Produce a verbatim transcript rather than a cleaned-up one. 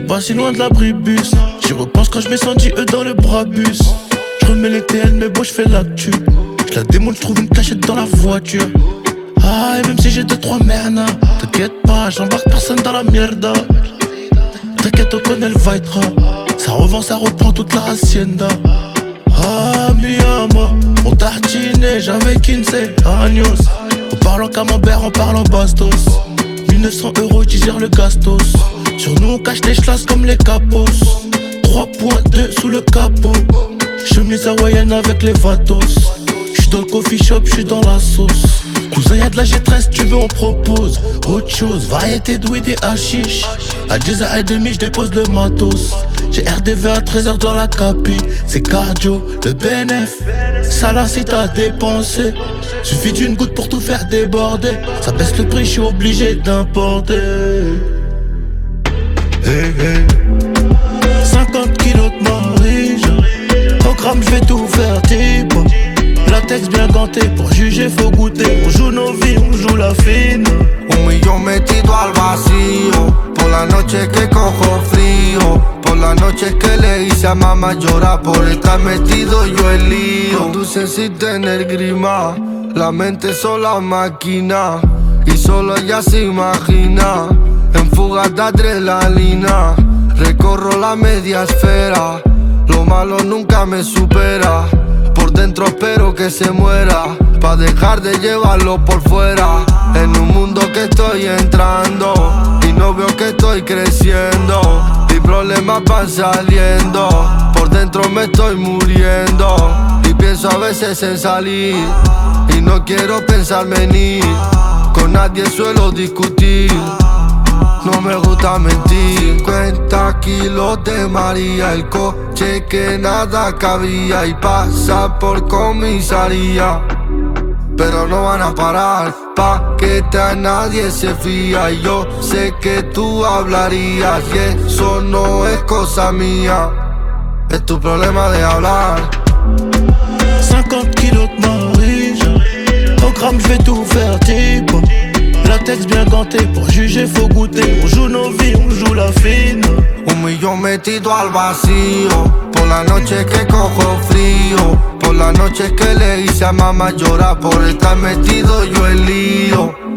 pas si loin de l'abribus. J'y repense quand je m'ai senti eux dans le brabus. Je remets les T N mais bon je fais l'actu. Je la démonte, je trouve une cachette dans la voiture. Ah et même si j'ai deux trois merdes, t'inquiète pas, j'embarque personne dans la mierda. T'inquiète on connaît le Vitra. Ça revend, ça reprend toute la hacienda. Ah mi amo, on tartinait, j'avais quinze años. On parle en camembert, on parle en bastos. mille neuf cents euros, tu gères le gastos. Sur nous on cache les chlasses comme les capos. trois point deux sous le capot. Chemise hawaïenne avec les vatos. J'suis dans le coffee shop, j'suis dans la sauce. Cousin y'a de la G treize, tu veux on propose autre chose, variété de weed et hashish. À dix heures trente, j'dépose le matos. J'ai R D V à treize heures dans la capi. C'est cardio, le B N F. Ça là si t'as dépensé. Suffit d'une goutte pour tout faire déborder. Ça baisse le prix, j'suis obligé d'importer. Hey, hey. cinquante kilos de marige. Au gramme j'vais tout faire type. Latex bien ganté, pour juger faut goûter. On joue nos vies, on joue la fine. Un millón metido al vacío. Por la noche que cojo frío. Por la noche que le hice a mamá llorar. Por estar metido yo el lío. Conduce sin tener grima. La mente sola máquina. Y solo ella se imagina. En fugas de adrenalina. Recorro la media esfera. Lo malo nunca me supera. Por dentro espero que se muera, pa' dejar de llevarlo por fuera. En un mundo que estoy entrando y no veo que estoy creciendo. Y problemas van saliendo, por dentro me estoy muriendo. Y pienso a veces en salir y no quiero pensarme en ir. Con nadie suelo discutir. No me gusta mentir. cincuenta kilos de María. El coche que nada cabía. Y pasa por comisaría. Pero no van a parar. Pa' que a nadie se fía. Y yo sé que tú hablarías. Y eso no es cosa mía. Es tu problema de hablar. cinquante kilos de marige. Au gramme j'vais tout faire type. Latex bien ganté, pour juger faut goûter. On joue nos vies, on joue la fine. Un millón metido al vacío. Por la noche que cojo frío. Por la noche que le hice a mamá llorar. Por estar metido yo el lío.